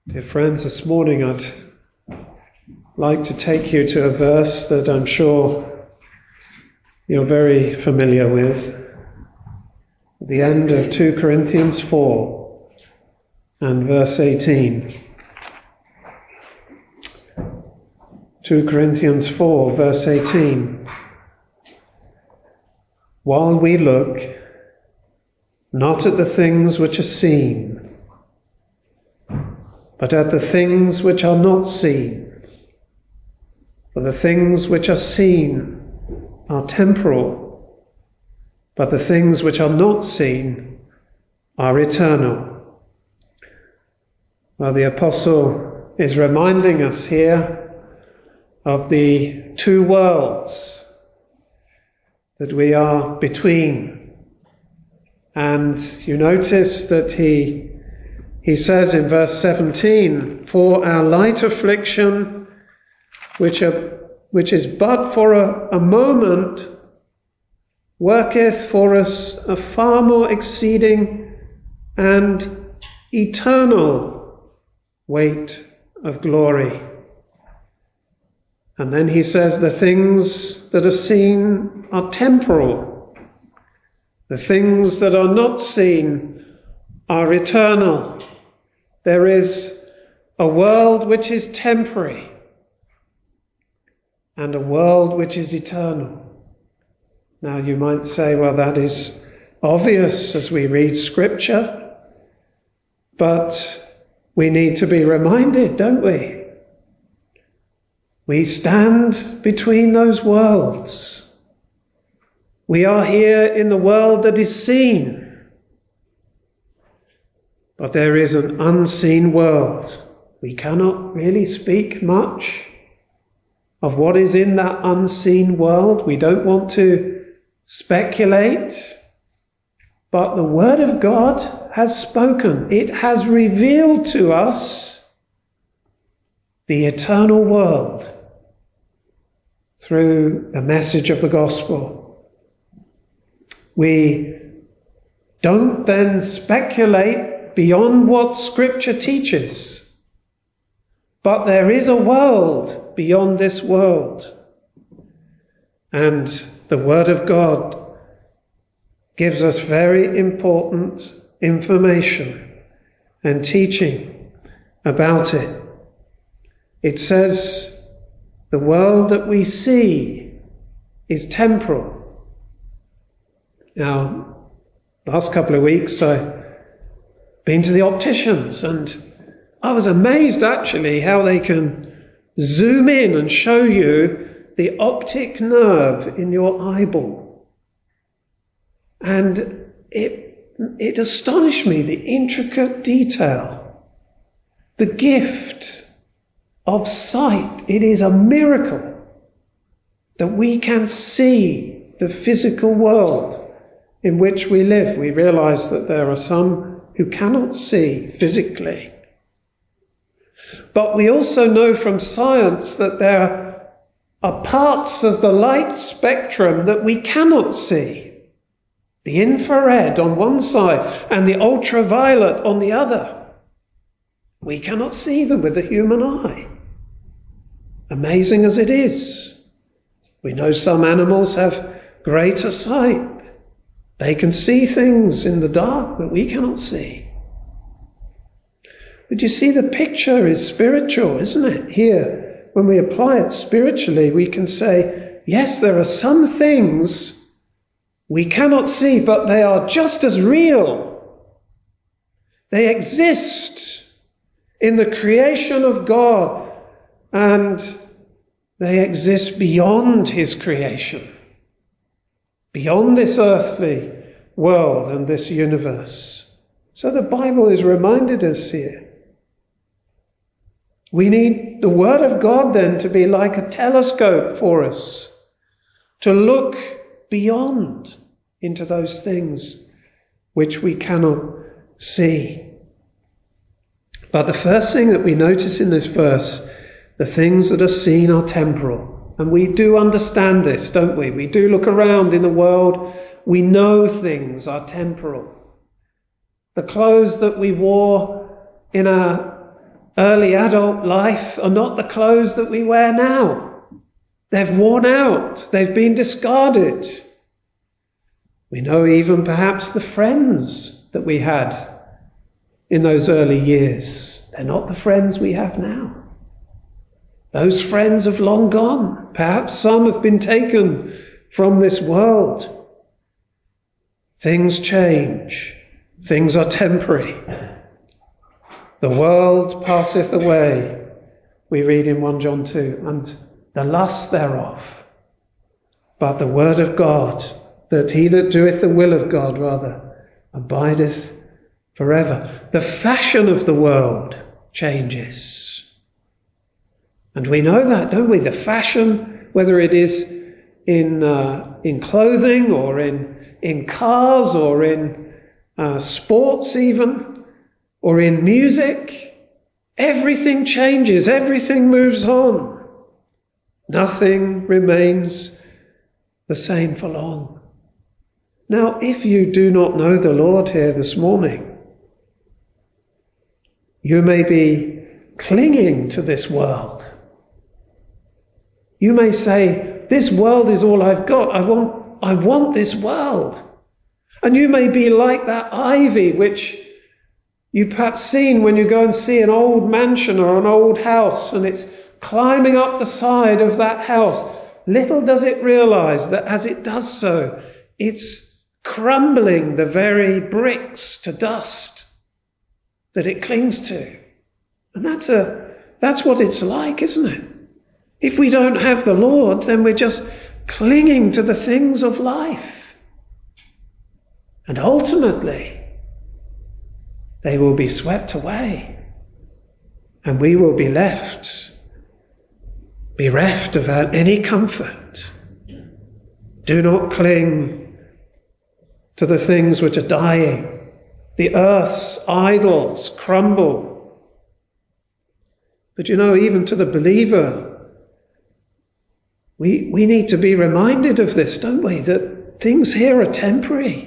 Dear friends, this morning I'd like to take you to a verse that I'm sure you're very familiar with. At the end of 2 Corinthians 4 and verse 18. 2 Corinthians 4 verse 18. While we look not at the things which are seen, but at the things which are not seen. For the things which are seen are temporal, but the things which are not seen are eternal. Well, the apostle is reminding us here of the two worlds that we are between. And you notice that he says in verse 17, "For our light affliction, which is but for a moment, worketh for us a far more exceeding and eternal weight of glory." And then he says, the things that are seen are temporal. The things that are not seen are eternal. There is a world which is temporary and a world which is eternal. Now you might say, well, that is obvious as we read Scripture, but we need to be reminded, don't we? We stand between those worlds. We are here in the world that is seen. But there is an unseen world. We cannot really speak much of what is in that unseen world. We don't want to speculate. But the Word of God has spoken. It has revealed to us the eternal world through the message of the gospel. We don't then speculate beyond what Scripture teaches. But there is a world beyond this world. And the Word of God gives us very important information and teaching about it. It says the world that we see is temporal. Now, last couple of weeks I've been to the opticians, and I was amazed actually how they can zoom in and show you the optic nerve in your eyeball. And it astonished me, the intricate detail, the gift of sight. It is a miracle that we can see the physical world in which we live. We realize that there are some who cannot see physically. But we also know from science that there are parts of the light spectrum that we cannot see. The infrared on one side and the ultraviolet on the other. We cannot see them with the human eye. Amazing as it is. We know some animals have greater sight. They can see things in the dark that we cannot see. But you see, the picture is spiritual, isn't it? Here, when we apply it spiritually, we can say, yes, there are some things we cannot see, but they are just as real. They exist in the creation of God, and they exist beyond His creation. Beyond this earthly world and this universe. So the Bible is reminded us here. We need the Word of God then to be like a telescope for us, to look beyond into those things which we cannot see. But the first thing that we notice in this verse, the things that are seen are temporal. And we do understand this, don't we? We do look around in the world. We know things are temporal. The clothes that we wore in our early adult life are not the clothes that we wear now. They've worn out. They've been discarded. We know even perhaps the friends that we had in those early years. They're not the friends we have now. Those friends have long gone. Perhaps some have been taken from this world. Things change. Things are temporary. The world passeth away, we read in 1 John 2, and the lust thereof. But the word of God, that he that doeth the will of God, abideth forever. The fashion of the world changes. And we know that, don't we? The fashion, whether it is in clothing or in cars or in sports even, or in music, everything changes, everything moves on. Nothing remains the same for long. Now, if you do not know the Lord here this morning, you may be clinging to this world. You may say, this world is all I've got. I want this world. And you may be like that ivy which you've perhaps seen when you go and see an old mansion or an old house, and it's climbing up the side of that house. Little does it realize that as it does so, it's crumbling the very bricks to dust that it clings to. And that's what it's like, isn't it? If we don't have the Lord, then we're just clinging to the things of life. And ultimately, they will be swept away, and we will be left bereft of any comfort. Do not cling to the things which are dying. The earth's idols crumble. But even to the believer, we need to be reminded of this, don't we? That things here are temporary.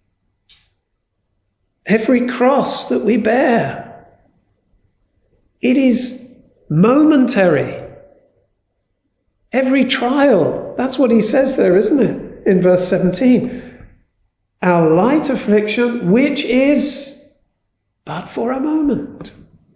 Every cross that we bear, it is momentary. Every trial, that's what he says there, isn't it? In verse 17. Our light affliction, which is but for a moment.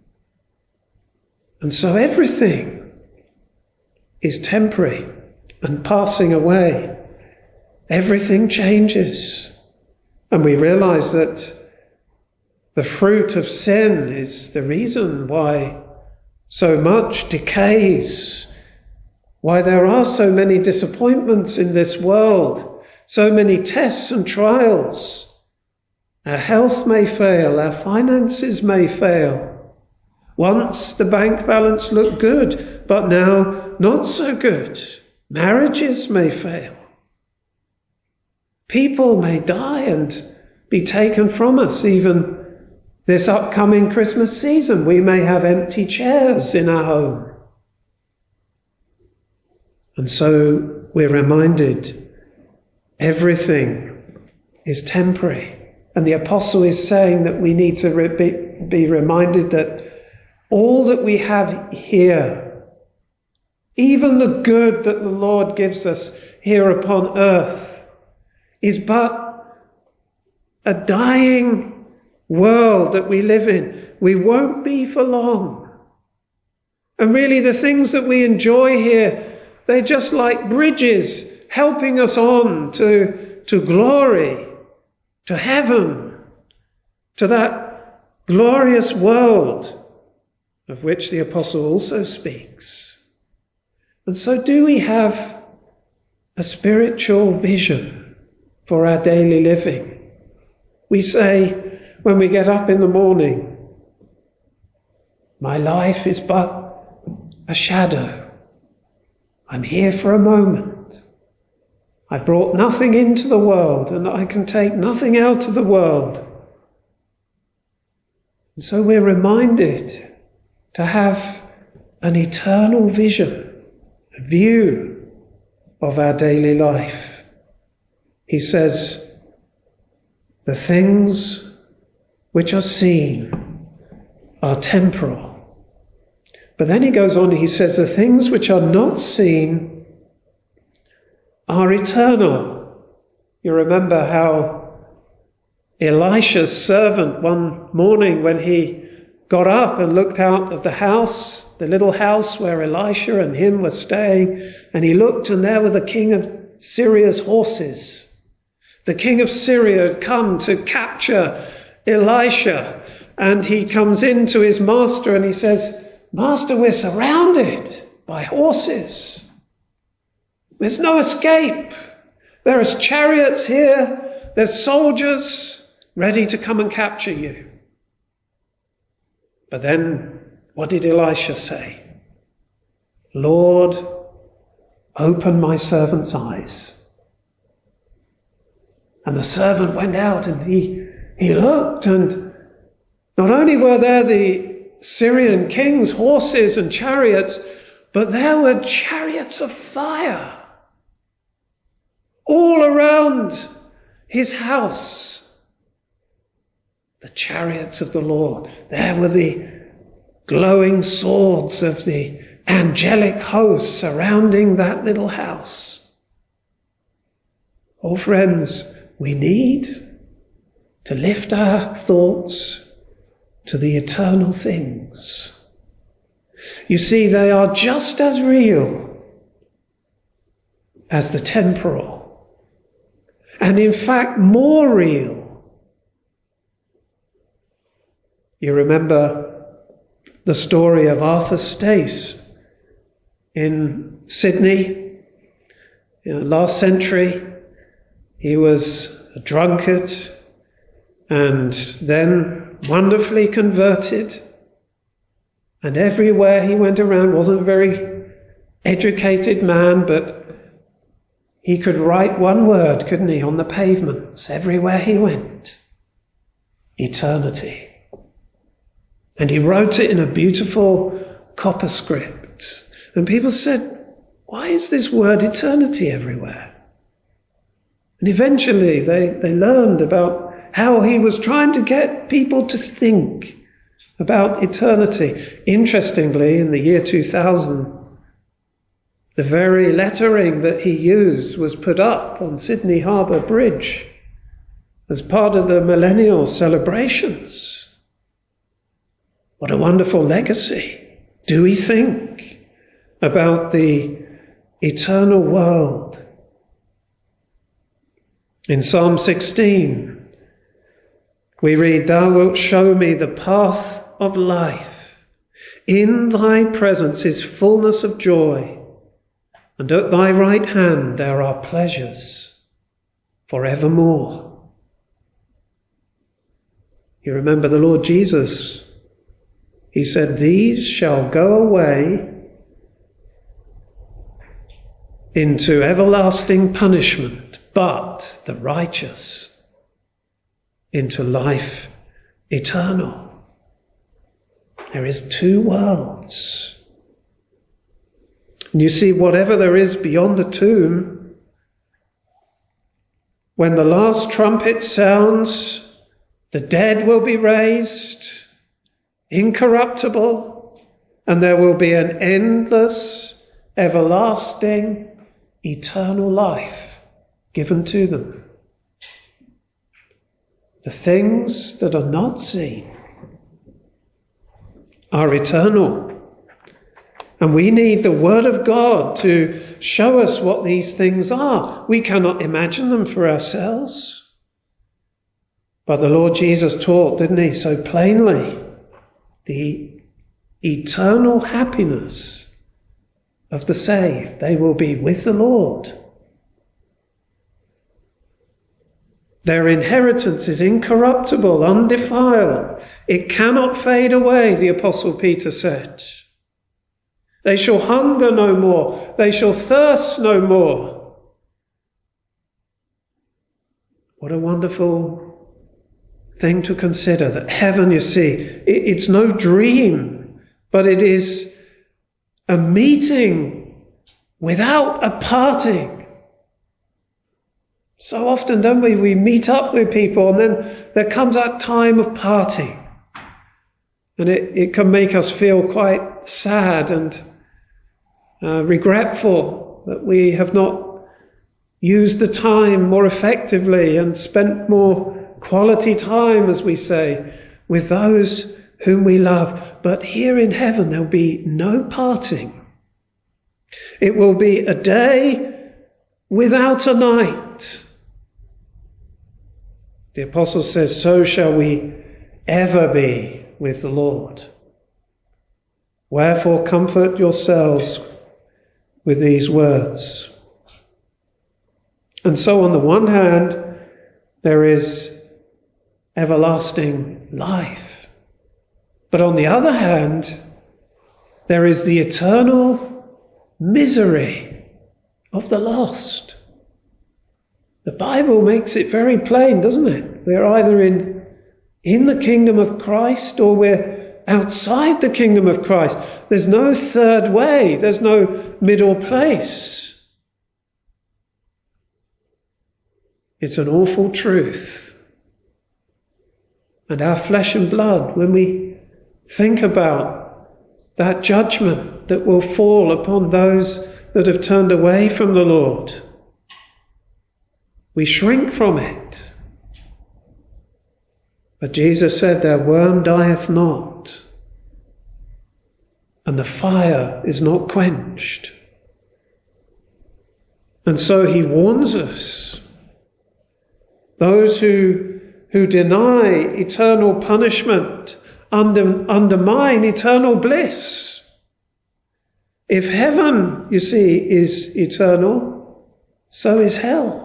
And so everything is temporary and passing away. Everything changes. And we realize that the fruit of sin is the reason why so much decays, why there are so many disappointments in this world, so many tests and trials. Our health may fail, our finances may fail. Once the bank balance looked good, but now not so good. Marriages may fail. People may die and be taken from us. Even this upcoming Christmas season, we may have empty chairs in our home. And so we're reminded everything is temporary. And the apostle is saying that we need to be reminded that all that we have here, even the good that the Lord gives us here upon earth, is but a dying world that we live in. We won't be for long. And really the things that we enjoy here, they're just like bridges helping us on to glory, to heaven, to that glorious world of which the apostle also speaks. And so do we have a spiritual vision for our daily living? We say, when we get up in the morning, my life is but a shadow. I'm here for a moment. I brought nothing into the world, and I can take nothing out of the world. And so we're reminded to have an eternal vision, a view of our daily life. He says, the things which are seen are temporal, But then he goes on, he says, the things which are not seen are eternal. You remember how Elisha's servant one morning when he got up and looked out of the house, the little house where Elisha and him were staying, and he looked and there were the king of Syria's horses. The king of Syria had come to capture Elisha, and he comes in to his master and he says, Master, we're surrounded by horses. There's no escape. There are chariots here. There's soldiers ready to come and capture you. But then, what did Elisha say? Lord, open my servant's eyes. And the servant went out and he looked, and not only were there the Syrian king's horses and chariots, but there were chariots of fire all around his house. The chariots of the Lord. There were the glowing swords of the angelic hosts surrounding that little house. Oh, friends, we need to lift our thoughts to the eternal things. You see, they are just as real as the temporal, and in fact more real. You remember the story of Arthur Stace in Sydney, last century. He was a drunkard and then wonderfully converted, and everywhere he went around, wasn't a very educated man, but he could write one word, couldn't he, on the pavements everywhere he went: eternity. And he wrote it in a beautiful copper script, and people said, why is this word eternity everywhere? And eventually they learned about how he was trying to get people to think about eternity. Interestingly, in the year 2000, the very lettering that he used was put up on Sydney Harbour Bridge as part of the millennial celebrations. What a wonderful legacy. Do we think about the eternal world? In Psalm 16, we read, Thou wilt show me the path of life. In thy presence is fullness of joy, and at thy right hand there are pleasures forevermore. You remember the Lord Jesus. He said, These shall go away into everlasting punishment, but the righteous into life eternal. There is two worlds. And you see, whatever there is beyond the tomb, when the last trumpet sounds, the dead will be raised, incorruptible, and there will be an endless, everlasting, eternal life given to them. The things that are not seen are eternal. And we need the Word of God to show us what these things are. We cannot imagine them for ourselves. But the Lord Jesus taught, didn't he, so plainly, the eternal happiness of the saved. They will be with the Lord. Their inheritance is incorruptible, undefiled. It cannot fade away, the Apostle Peter said. They shall hunger no more. They shall thirst no more. What a wonderful thing to consider, that heaven, you see, it's no dream, but it is a meeting without a parting. So often, don't we? We meet up with people and then there comes that time of parting. And it can make us feel quite sad and regretful that we have not used the time more effectively and spent more quality time, as we say, with those whom we love. But here in heaven there'll be no parting. It will be a day without a night. The apostle says, so shall we ever be with the Lord. Wherefore comfort yourselves with these words. And so on the one hand, there is everlasting life. But on the other hand, there is the eternal misery of the lost. The Bible makes it very plain, doesn't it? We're either in the kingdom of Christ or we're outside the kingdom of Christ. There's no third way. There's no middle place. It's an awful truth. And our flesh and blood, when we think about that judgment that will fall upon those that have turned away from the Lord, we shrink from it. But Jesus said, their worm dieth not, and the fire is not quenched. And so he warns us. Those who deny eternal punishment undermine eternal bliss. If heaven, you see, is eternal, so is hell.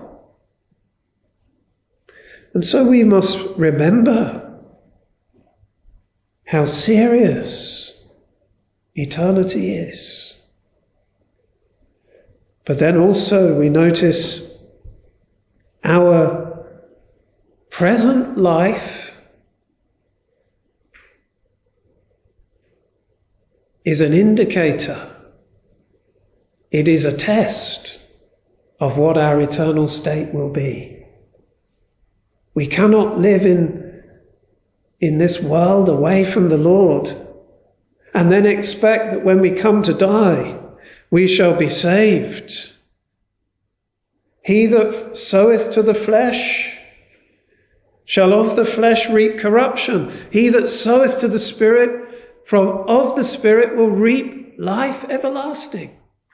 And so we must remember how serious eternity is. But then also we notice our present life is an indicator. It is a test of what our eternal state will be. We cannot live in this world away from the Lord and then expect that when we come to die, we shall be saved. He that soweth to the flesh shall of the flesh reap corruption. He that soweth to the Spirit of the Spirit will reap life everlasting.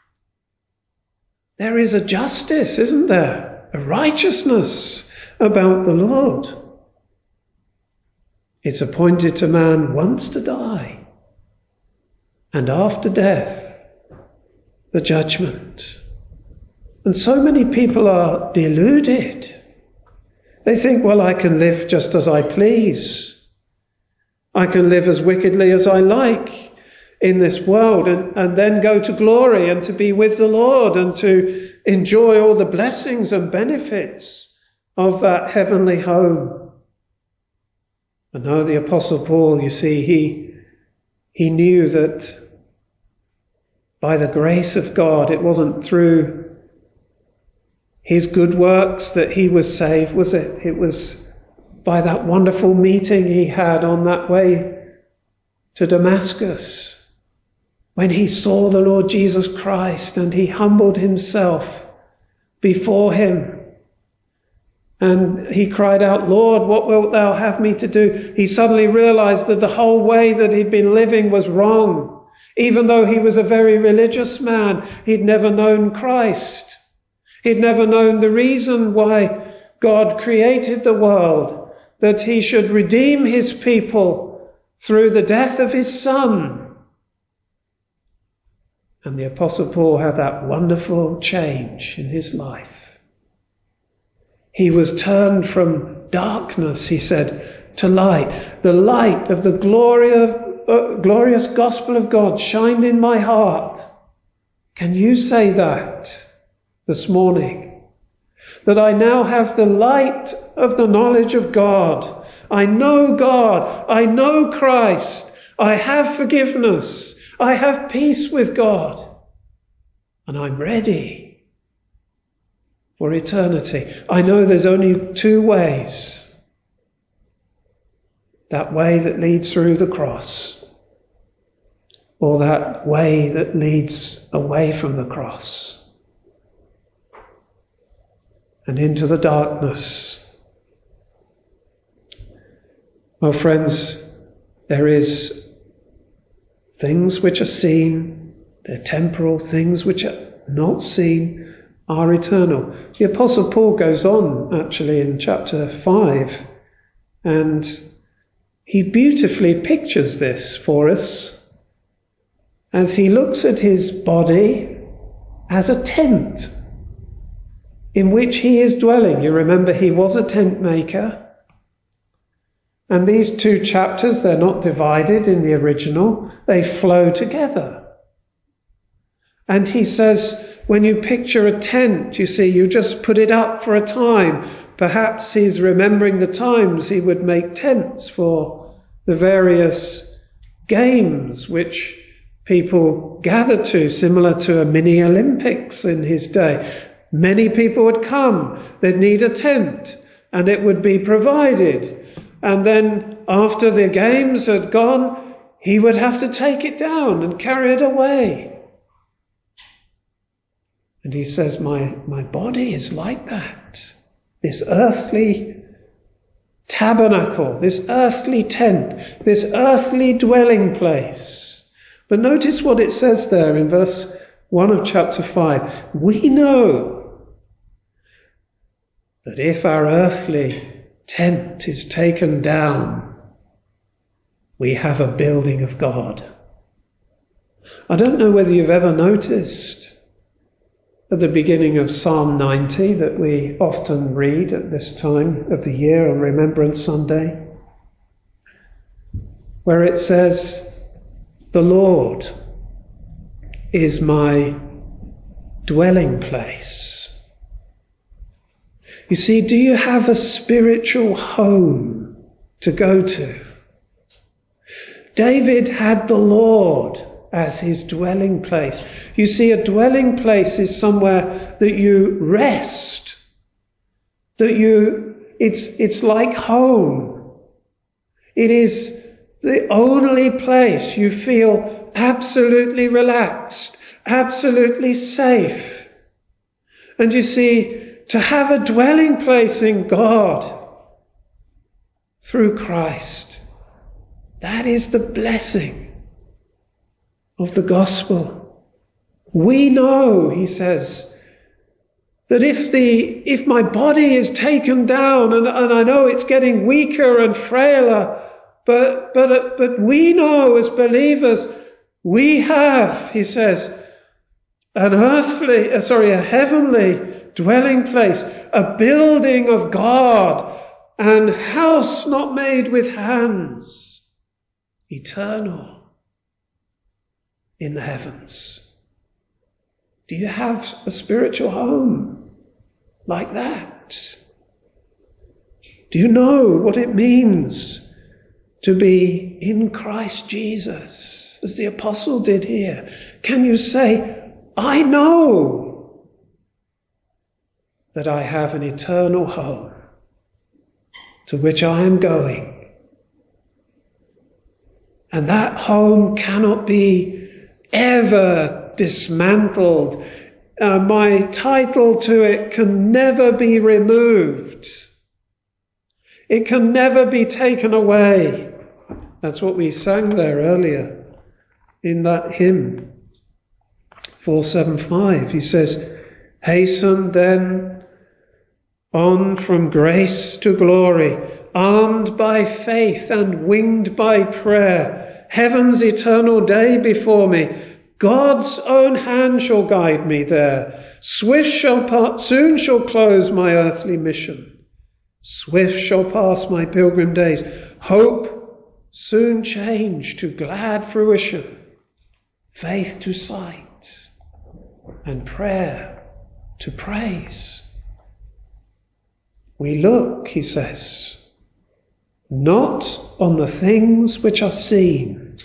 There is a justice, isn't there? A righteousness about the Lord. It's appointed to man once to die, and after death, the judgment. And so many people are deluded. They think, well, I can live just as I please. I can live as wickedly as I like in this world and then go to glory and to be with the Lord and to enjoy all the blessings and benefits of that heavenly home. And now the Apostle Paul, you see, he knew that by the grace of God, it wasn't through his good works that he was saved, was it? It was by that wonderful meeting he had on that way to Damascus, when he saw the Lord Jesus Christ and he humbled himself before him. And he cried out, Lord, what wilt thou have me to do? He suddenly realized that the whole way that he'd been living was wrong. Even though he was a very religious man, he'd never known Christ. He'd never known the reason why God created the world, that he should redeem his people through the death of his Son. And the Apostle Paul had that wonderful change in his life. He was turned from darkness, he said, to light. The light of the glorious gospel of God shined in my heart. Can you say that this morning? That I now have the light of the knowledge of God. I know God. I know Christ. I have forgiveness. I have peace with God. And I'm ready for eternity. I know there's only two ways. that way that leads through the cross, or that way that leads away from the cross and into the darkness. Well, friends, there is things which are seen, they're temporal. Things which are not seen are eternal. The Apostle Paul goes on, actually, in chapter 5, and he beautifully pictures this for us as he looks at his body as a tent in which he is dwelling. You remember he was a tent maker. And these two chapters, they're not divided in the original. They flow together. And he says, when you picture a tent, you see, you just put it up for a time. Perhaps he's remembering the times he would make tents for the various games which people gathered to, similar to a mini Olympics in his day. Many people would come. They'd need a tent, and it would be provided. And then after the games had gone, he would have to take it down and carry it away. And he says, my body is like that. This earthly tabernacle, this earthly tent, this earthly dwelling place. But notice what it says there in verse 1 of chapter 5. We know that if our earthly tent is taken down, we have a building of God. I don't know whether you've ever noticed at the beginning of Psalm 90 that we often read at this time of the year on Remembrance Sunday, where it says, "The Lord is my dwelling place." You see, do you have a spiritual home to go to? David had the Lord as his dwelling place. You see, a dwelling place is somewhere that you rest, it's like home. It is the only place you feel absolutely relaxed, absolutely safe. And you see, to have a dwelling place in God through Christ, that is the blessing of the gospel. We know, he says, that if my body is taken down, and I know it's getting weaker and frailer, but we know as believers, we have, he says, a heavenly dwelling place, a building of God, and house not made with hands, eternal in the heavens. Do you have a spiritual home like that? Do you know what it means to be in Christ Jesus, as the apostle did here? Can you say, I know that I have an eternal home to which I am going, and that home cannot be ever dismantled. My title to it can never be removed. It can never be taken away. That's what we sang there earlier in that hymn, 475. He says, hasten then on from grace to glory, armed by faith and winged by prayer, heaven's eternal day before me, God's own hand shall guide me there. Soon shall close my earthly mission. Swift shall pass my pilgrim days. Hope soon change to glad fruition. Faith to sight and prayer to praise. We look, he says, not on the things which are seen.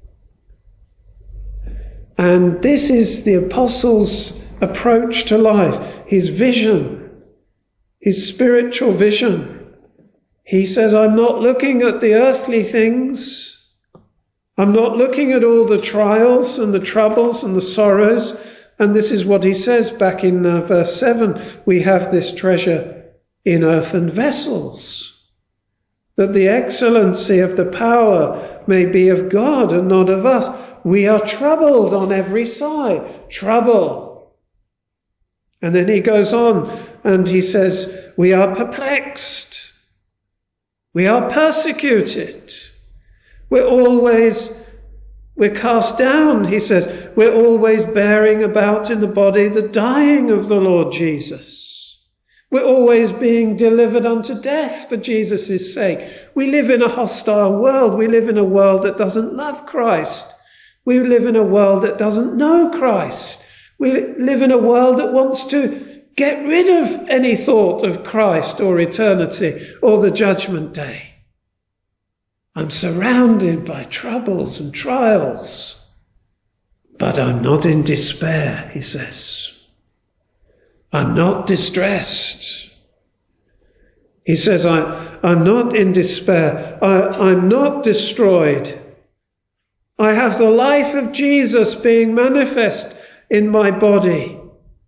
And this is the apostle's approach to life, his vision, his spiritual vision. He says, I'm not looking at the earthly things. I'm not looking at all the trials and the troubles and the sorrows. And this is what he says back in verse 7. We have this treasure in earthen vessels, that the excellency of the power may be of God and not of us. We are troubled on every side. Trouble. And then he goes on and he says, we are perplexed. We are persecuted. We're cast down, he says. We're always bearing about in the body the dying of the Lord Jesus. We're always being delivered unto death for Jesus' sake. We live in a hostile world. We live in a world that doesn't love Christ. We live in a world that doesn't know Christ. We live in a world that wants to get rid of any thought of Christ or eternity or the judgment day. I'm surrounded by troubles and trials, but I'm not in despair, he says. I'm not distressed. He says, I'm not in despair. I'm not destroyed. I have the life of Jesus being manifest in my body.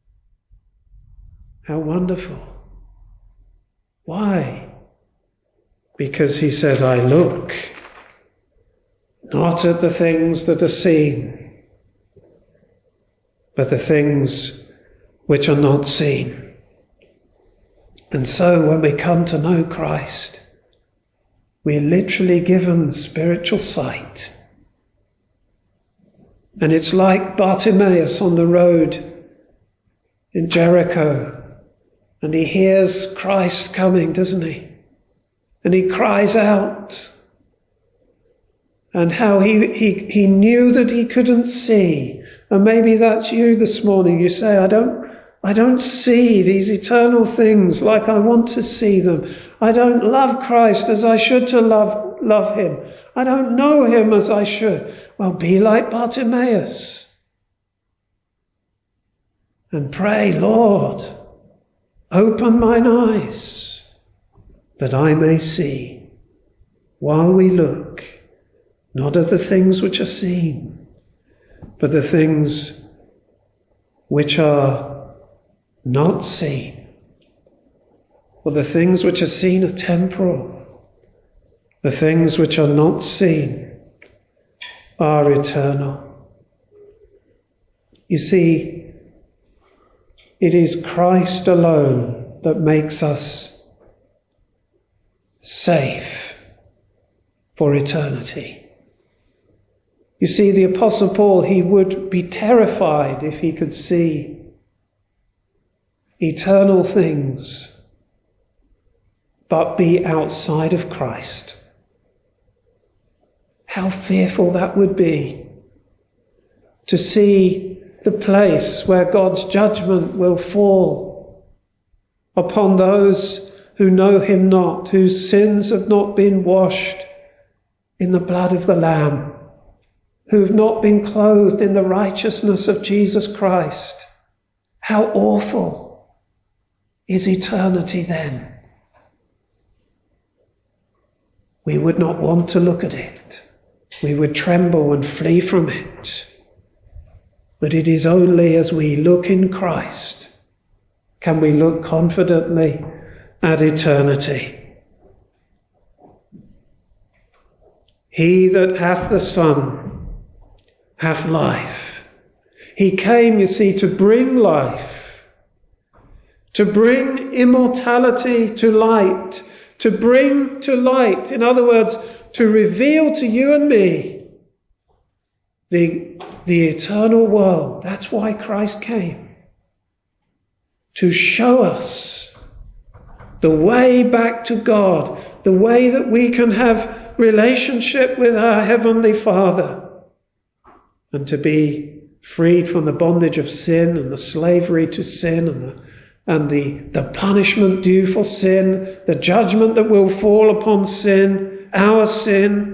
How wonderful. Why? Because he says, I look not at the things that are seen, but the things which are not seen. And so when we come to know Christ, we're literally given spiritual sight. And it's like Bartimaeus on the road in Jericho. And he hears Christ coming, doesn't he? And he cries out. And how he knew that he couldn't see. And maybe that's you this morning. You say, I don't see these eternal things like I want to see them. I don't love Christ as I should to love him. I don't know him as I should. Well, be like Bartimaeus. And pray, Lord, open mine eyes that I may see, while we look, not at the things which are seen, but the things which are not seen. For the things which are seen are temporal. The things which are not seen are eternal. You see, it is Christ alone that makes us safe for eternity. You see, the Apostle Paul, he would be terrified if he could see eternal things but be outside of Christ. How fearful that would be, to see the place where God's judgment will fall upon those who know him not, whose sins have not been washed in the blood of the Lamb, who have not been clothed in the righteousness of Jesus Christ. How awful is eternity then? We would not want to look at it. We would tremble and flee from it. But it is only as we look in Christ can we look confidently at eternity. He that hath the Son hath life. He came, you see, to bring life, to bring immortality to light, to bring to light, in other words, to reveal to you and me the eternal world. That's why Christ came. To show us the way back to God, the way that we can have relationship with our Heavenly Father, and to be freed from the bondage of sin and the slavery to sin and the punishment due for sin, the judgment that will fall upon sin, our sin.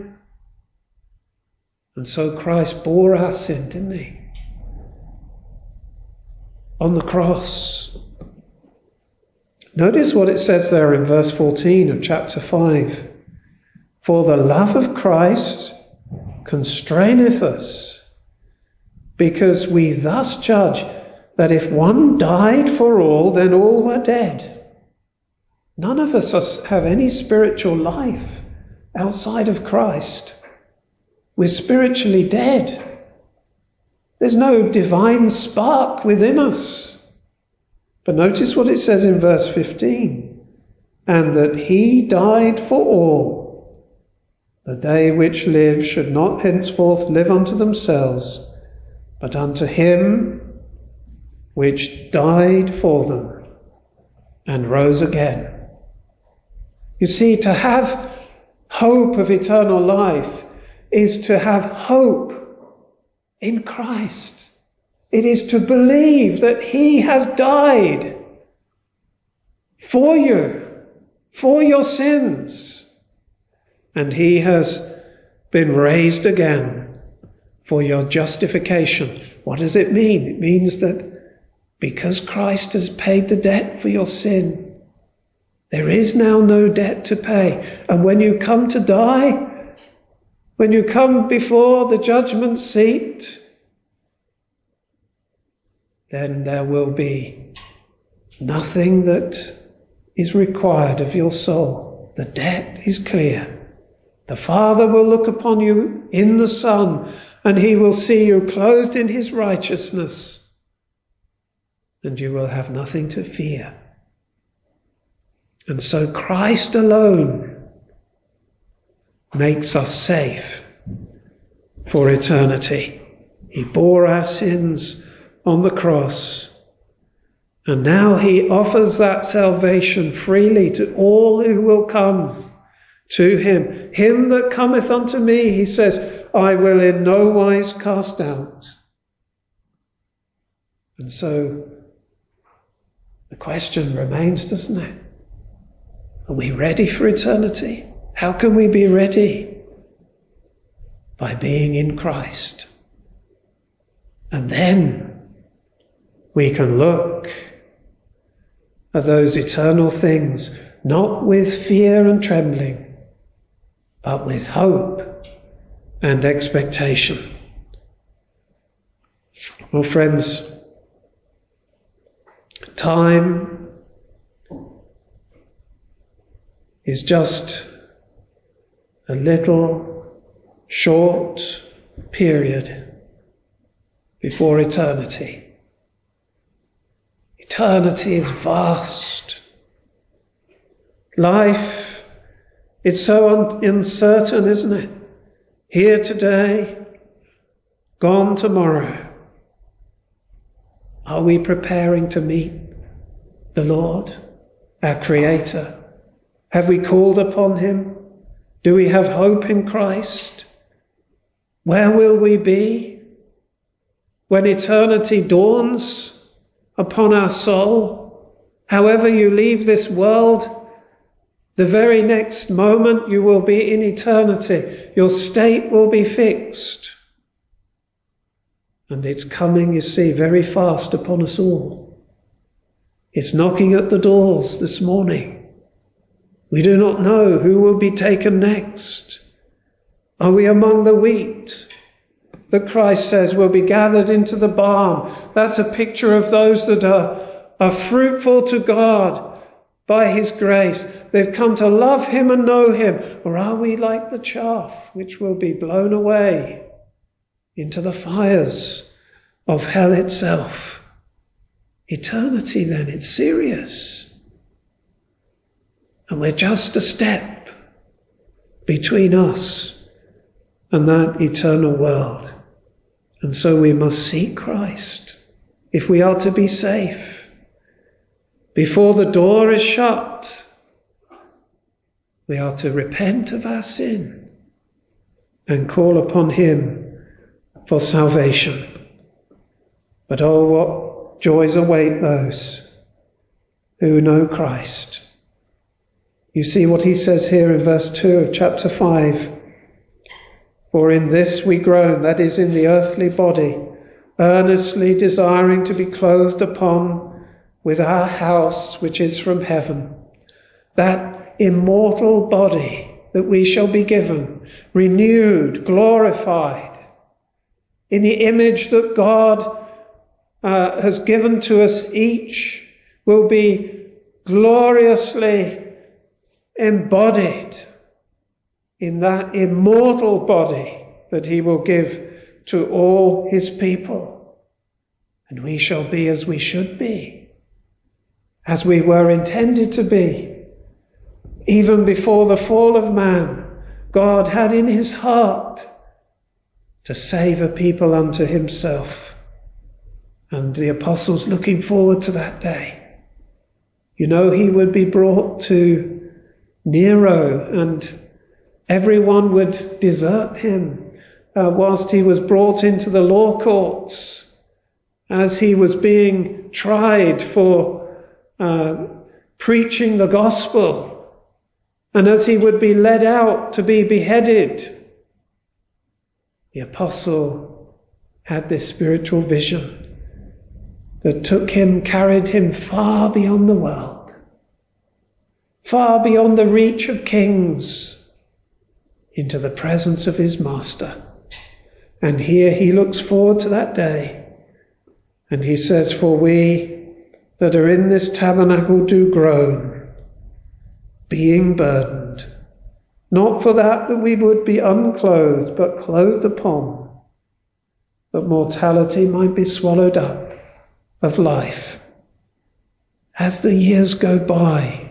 And so Christ bore our sin, didn't he? On the cross. Notice what it says there in verse 14 of chapter 5. For the love of Christ constraineth us, because we thus judge that if one died for all, then all were dead. None of us have any spiritual life outside of Christ. We're spiritually dead. There's no divine spark within us. But notice what it says in verse 15. And that he died for all, that they which live should not henceforth live unto themselves, but unto him which died for them and rose again. You see, to have hope of eternal life is to have hope in Christ. It is to believe that he has died for you, for your sins, and he has been raised again for your justification. What does it mean? It means that because Christ has paid the debt for your sin, there is now no debt to pay. And when you come to die, when you come before the judgment seat, then there will be nothing that is required of your soul. The debt is clear. The Father will look upon you in the Son, and he will see you clothed in his righteousness, and you will have nothing to fear. And so Christ alone makes us safe for eternity. He bore our sins on the cross, and now he offers that salvation freely to all who will come to him. Him that cometh unto me, he says, I will in no wise cast out. And so the question remains, doesn't it? Are we ready for eternity? How can we be ready? By being in Christ. And then we can look at those eternal things, not with fear and trembling, but with hope and expectation. Well, friends, time is just a little short period before eternity. Eternity is vast. Life is so uncertain, isn't it? Here today, gone tomorrow. Are we preparing to meet the Lord, our Creator? Have we called upon him? Do we have hope in Christ? Where will we be when eternity dawns upon our soul? However you leave this world, the very next moment you will be in eternity. Your state will be fixed. And it's coming, you see, very fast upon us all. It's knocking at the doors this morning. We do not know who will be taken next. Are we among the wheat that Christ says will be gathered into the barn? That's a picture of those that are fruitful to God by his grace. They've come to love him and know him. Or are we like the chaff which will be blown away into the fires of hell itself? Eternity then, it's serious. And we're just a step between us and that eternal world. And so we must seek Christ if we are to be safe. Before the door is shut, we are to repent of our sin and call upon him for salvation. But oh, what joys await those who know Christ. You see what he says here in verse 2 of chapter 5. For in this we groan, that is, in the earthly body, earnestly desiring to be clothed upon with our house which is from heaven, that immortal body that we shall be given, renewed, glorified, in the image that God has given to us each, will be gloriously embodied in that immortal body that he will give to all his people. And we shall be as we should be, as we were intended to be. Even before the fall of man, God had in his heart to save a people unto himself. And the apostles looking forward to that day. You know, he would be brought to Nero and everyone would desert him whilst he was brought into the law courts, as he was being tried for preaching the gospel, and as he would be led out to be beheaded. The apostle had this spiritual vision that carried him far beyond the world, far beyond the reach of kings, into the presence of his master. And here he looks forward to that day, and he says, "For we that are in this tabernacle do groan, being burdened, not for that we would be unclothed, but clothed upon, that mortality might be swallowed up of life." As the years go by,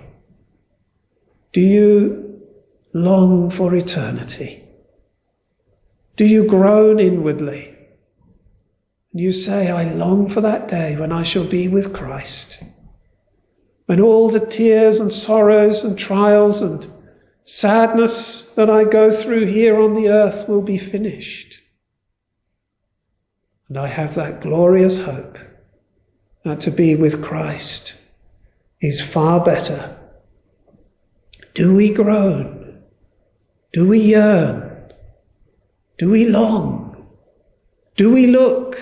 do you long for eternity? Do you groan inwardly? And you say, "I long for that day when I shall be with Christ, when all the tears and sorrows and trials and sadness that I go through here on the earth will be finished. And I have that glorious hope that to be with Christ is far better." Do we groan? Do we yearn? Do we long? Do we look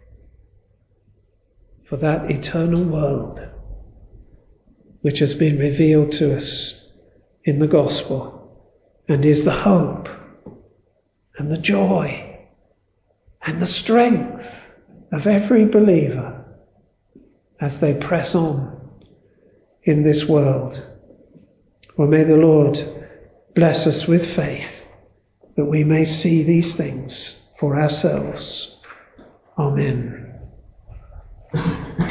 for that eternal world which has been revealed to us in the gospel, and is the hope and the joy and the strength of every believer as they press on in this world? Well, may the Lord bless us with faith that we may see these things for ourselves. Amen.